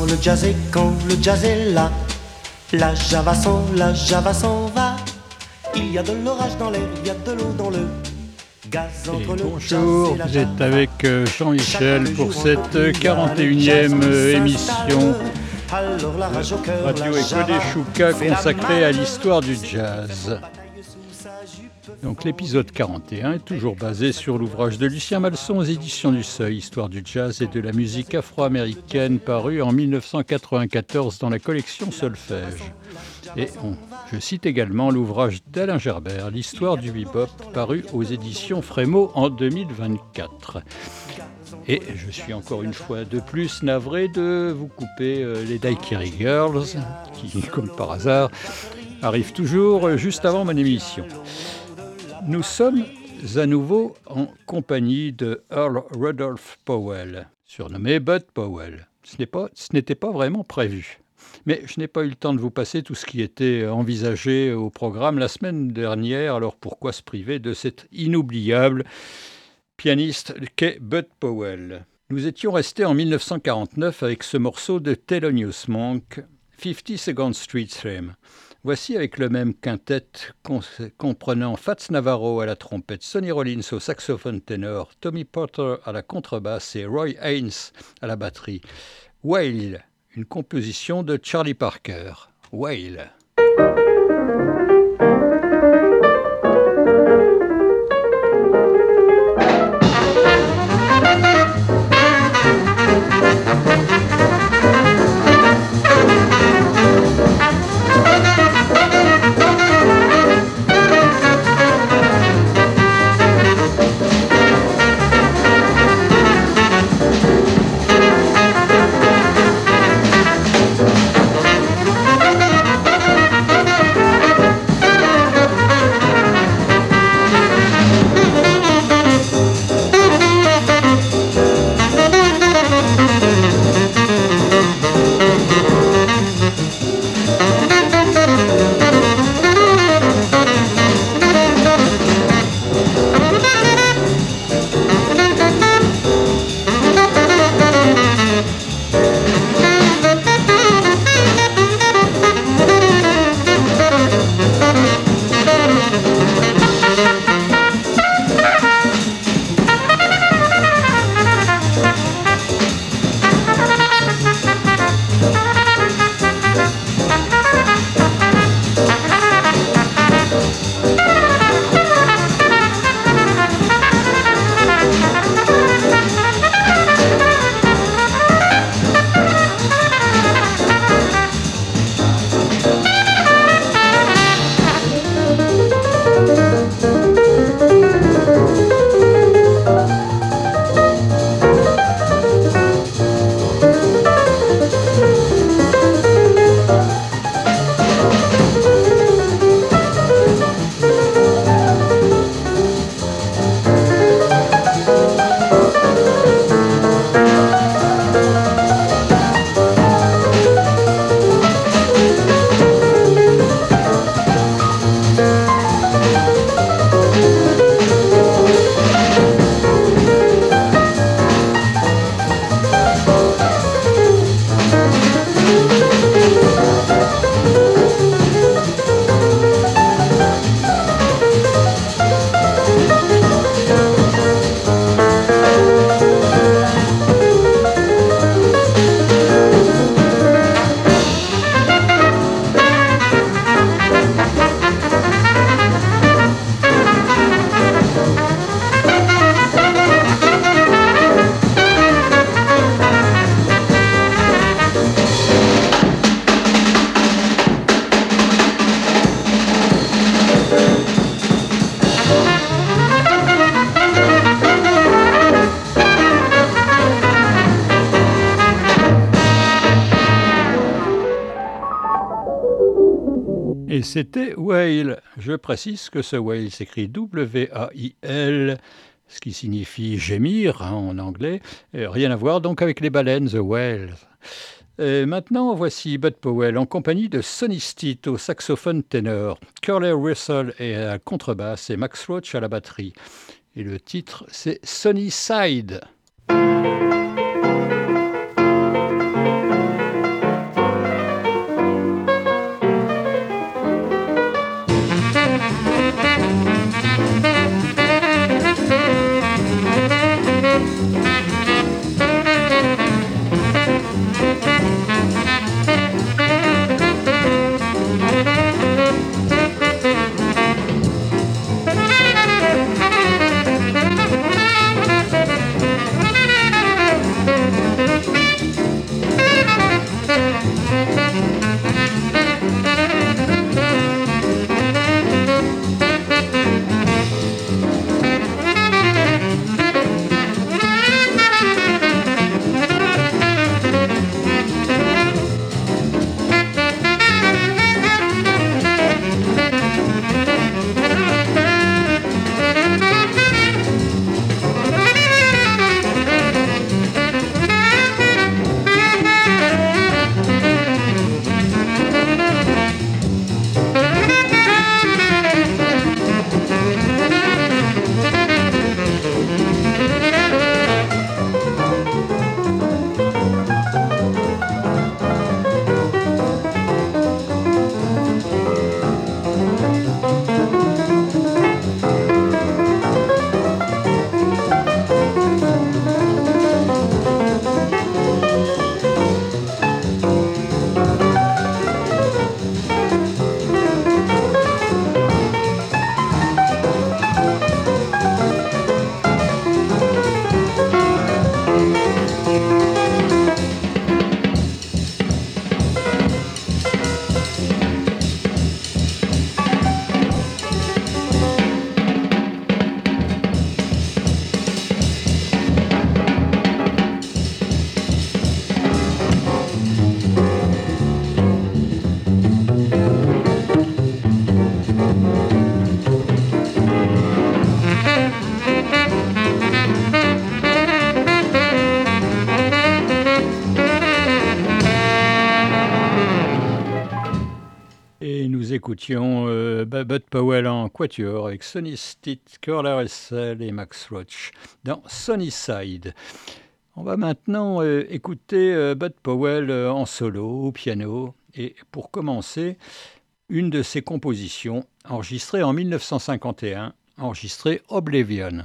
le jazz est quand le jazz est là, la java s'en va. Il y a de l'orage dans l'air, il y a de l'eau dans le gaz entre le bonjour, jazz et la vous êtes java. avec Jean-Michel pour cette 41e émission Radio Écho des Choucas consacrée à l'histoire du jazz. Donc l'épisode 41 est toujours basé sur l'ouvrage de Lucien Malson aux éditions du Seuil, Histoire du jazz et de la musique afro-américaine, paru en 1994 dans la collection Solfège. Et je cite également l'ouvrage d'Alain Gerbert, L'histoire du bebop, paru aux éditions Frémaux en 2024. Et je suis encore une fois de plus navré de vous couper les Daiquiri Girls, qui, comme par hasard, arrivent toujours juste avant mon émission. Nous sommes à nouveau en compagnie de Earl Rudolph Powell, surnommé Bud Powell. Ce n'était pas vraiment prévu. Mais je n'ai pas eu le temps de vous passer tout ce qui était envisagé au programme la semaine dernière, alors pourquoi se priver de cet inoubliable pianiste qu'est Bud Powell. Nous étions restés en 1949 avec ce morceau de Thelonious Monk, 52nd Street Theme. Voici avec le même quintet comprenant Fats Navarro à la trompette, Sonny Rollins au saxophone ténor, Tommy Porter à la contrebasse et Roy Haynes à la batterie. Whale, une composition de Charlie Parker. Whale. Et c'était Whale. Je précise que ce Whale s'écrit W-A-I-L, ce qui signifie gémir en anglais. Rien à voir donc avec les baleines, The Whales. Maintenant, voici Bud Powell en compagnie de Sonny Stitt au saxophone ténor, Curly Russell à la contrebasse et Max Roach à la batterie. Et le titre, c'est Sunny Side. écoutions Bud Powell en quatuor avec Sonny Stitt, Curly Russell et Max Roach dans Sunnyside. On va maintenant écouter Bud Powell en solo au piano et pour commencer, une de ses compositions enregistrée en 1951, enregistrée Oblivion.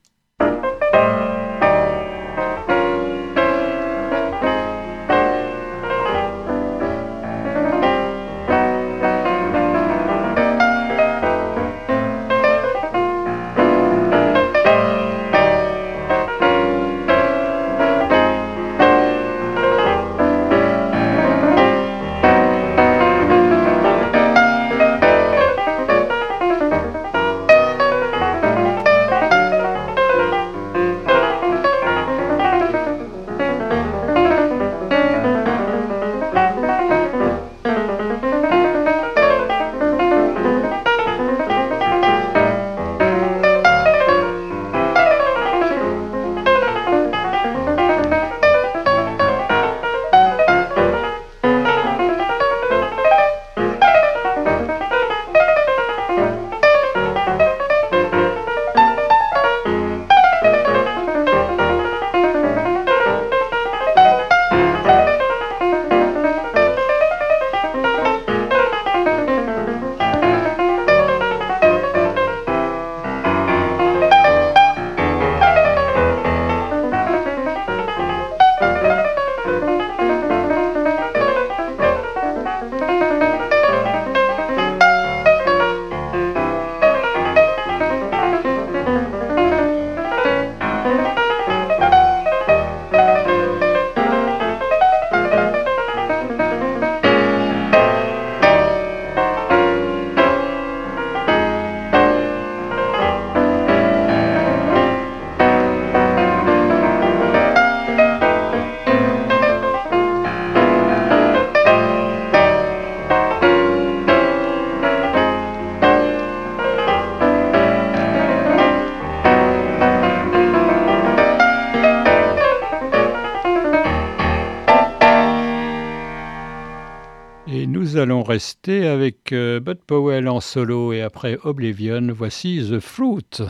Nous allons rester avec Bud Powell en solo et après Oblivion, voici The Fruit.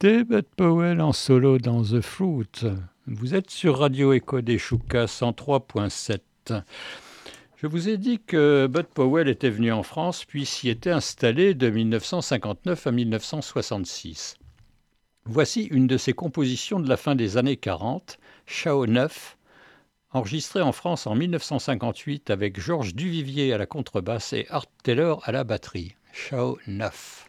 C'était Bud Powell en solo dans The Fruit. Vous êtes sur Radio Echo des Choucas 103.7. Je vous ai dit que Bud Powell était venu en France puis s'y était installé de 1959 à 1966. Voici une de ses compositions de la fin des années 40, Chao 9, enregistrée en France en 1958 avec Georges Duvivier à la contrebasse et Art Taylor à la batterie. Chao 9.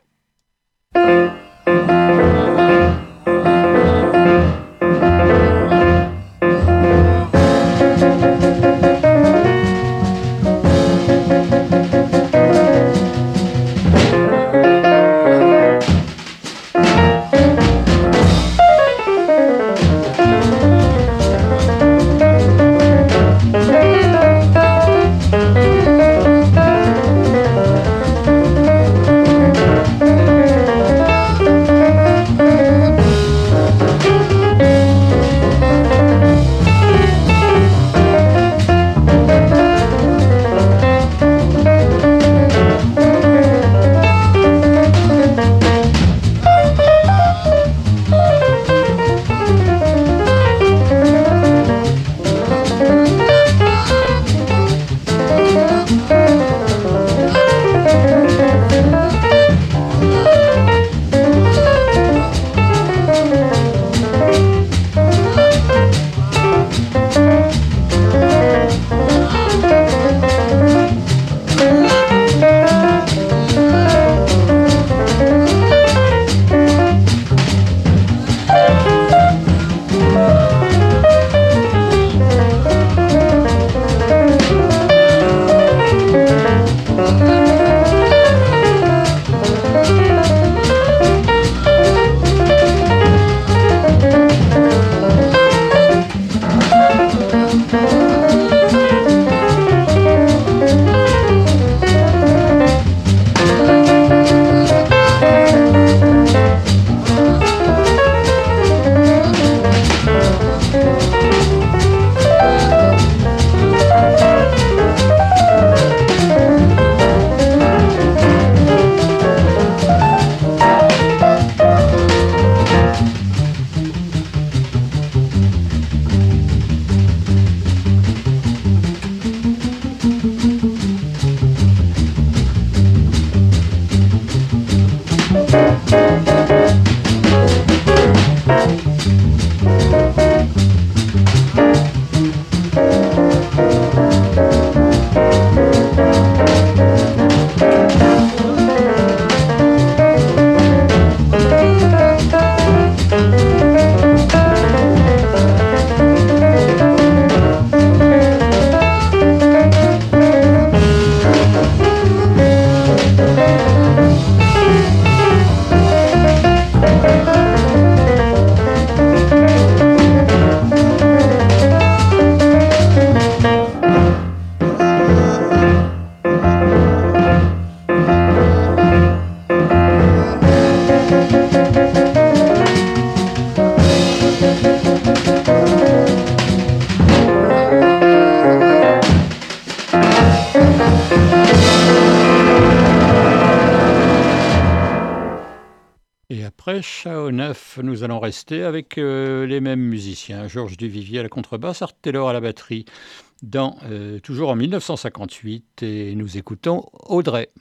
Chao 9, nous allons rester avec les mêmes musiciens. Georges Duvivier à la contrebasse, Art Taylor à la batterie, toujours en 1958, et nous écoutons Audrey.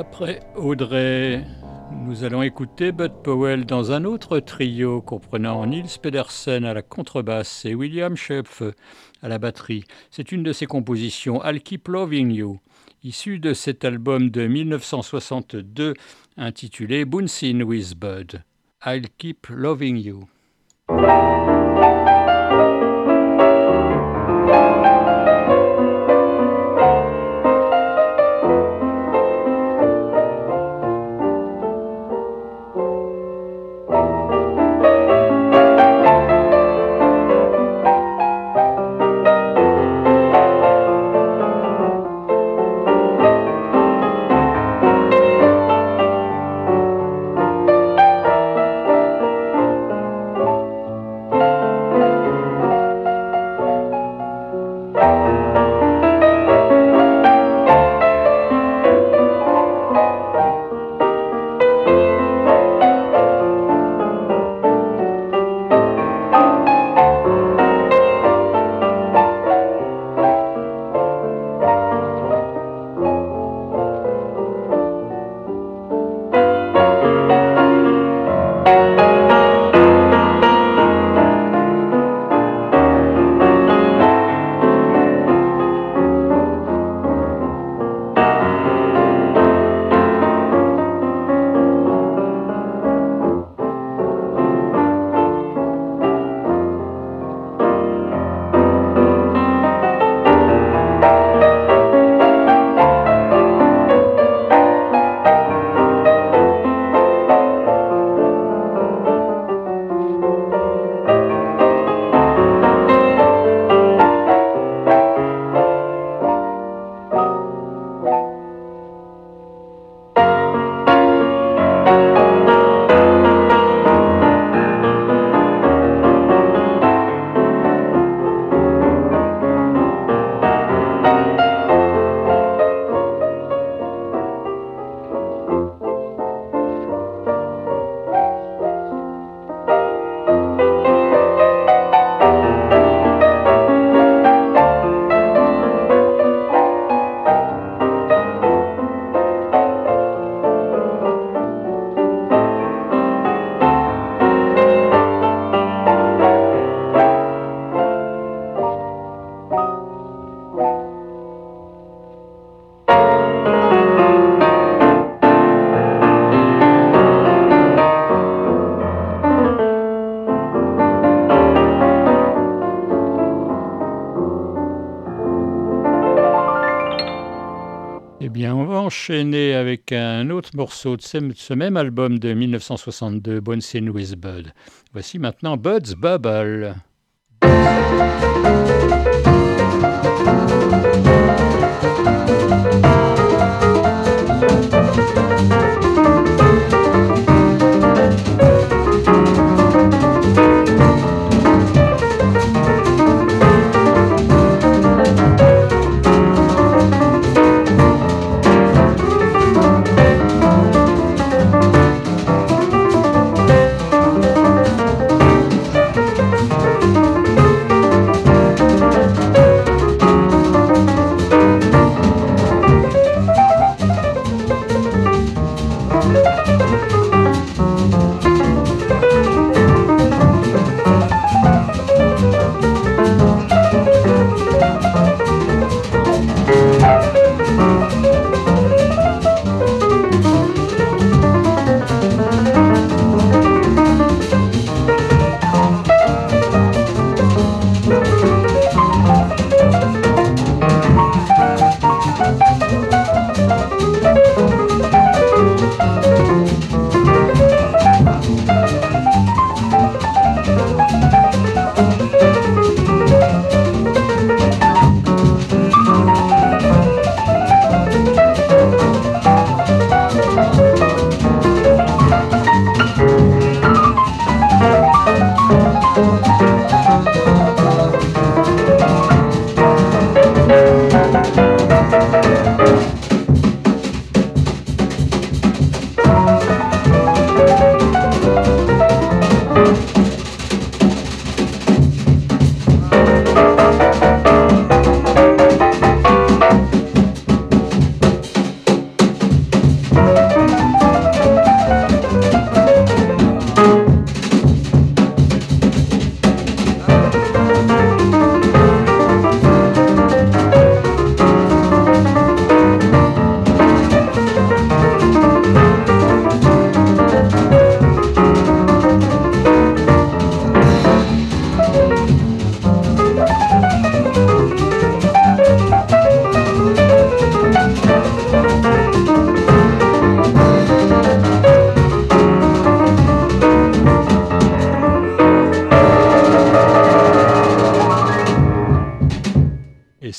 Après Audrey, nous allons écouter Bud Powell dans un autre trio comprenant Niels Pedersen à la contrebasse et William Schöpf à la batterie. C'est une de ses compositions, I'll Keep Loving You, issue de cet album de 1962 intitulé Bouncin' with Bud. I'll Keep Loving You. Enchaîné avec un autre morceau de ce même album de 1962, Bouncin' with Bud. Voici maintenant Bud's Bubble.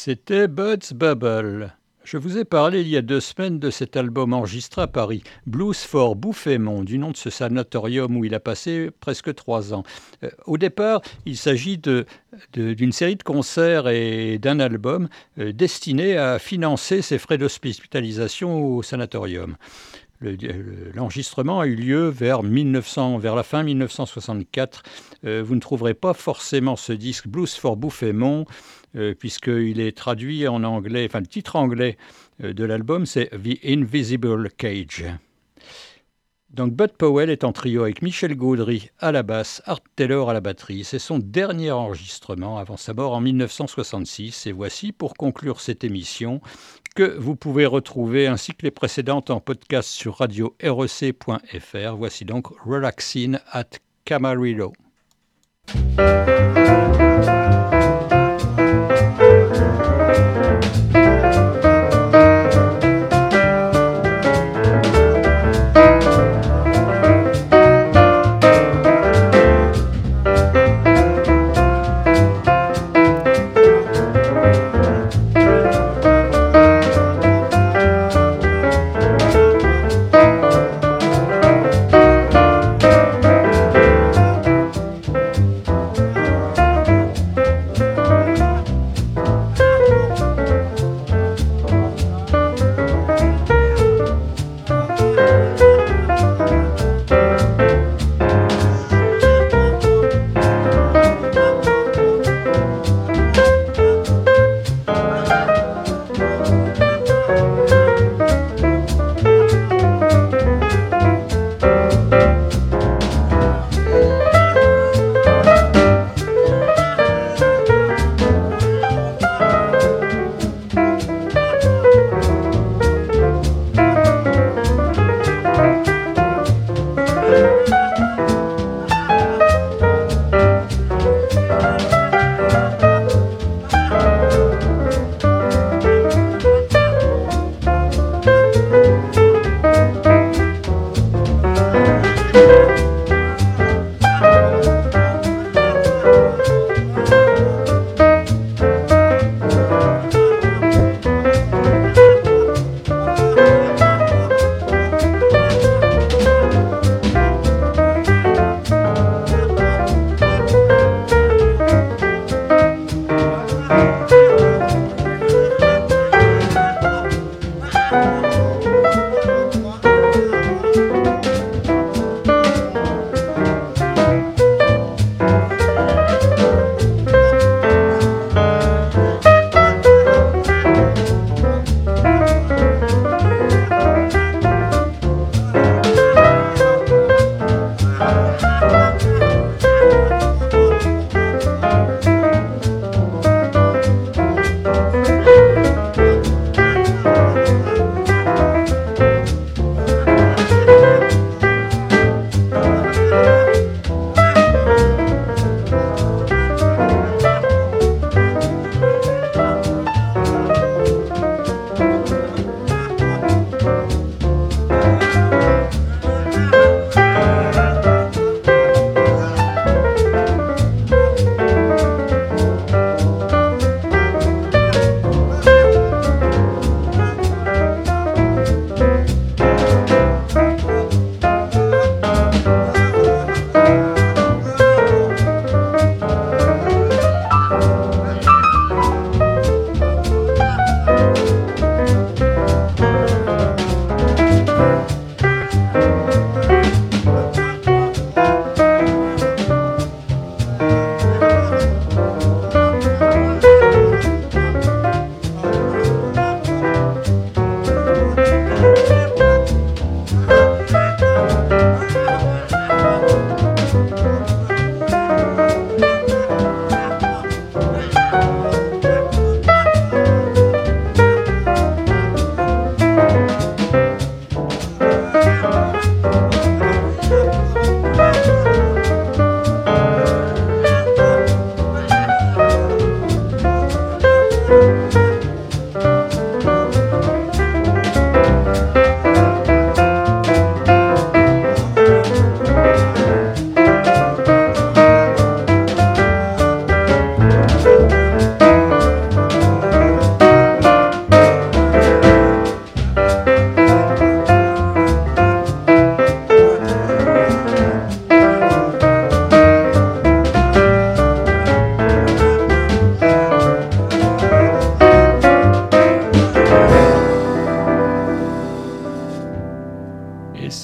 C'était Bud's Bubble. Je vous ai parlé il y a 2 semaines de cet album enregistré à Paris, Blues for Bouffémont, du nom de ce sanatorium où il a passé presque 3 ans. Au départ, il s'agit d'une série de concerts et d'un album destiné à financer ses frais d'hospitalisation au sanatorium. L'enregistrement a eu lieu vers la fin 1964. Vous ne trouverez pas forcément ce disque Blues for Bouffémont, puisqu'il est traduit en anglais, enfin le titre anglais de l'album c'est The Invisible Cage. Donc Bud Powell est en trio avec Michel Gaudry à la basse, Art Taylor à la batterie. C'est son dernier enregistrement avant sa mort en 1966. Et voici, pour conclure cette émission, que vous pouvez retrouver ainsi que les précédentes en podcast sur radio-rec.fr. Voici donc Relaxin' at Camarillo.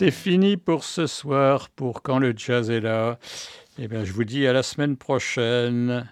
C'est fini pour ce soir, pour Quand le jazz est là. Eh bien, je vous dis à la semaine prochaine.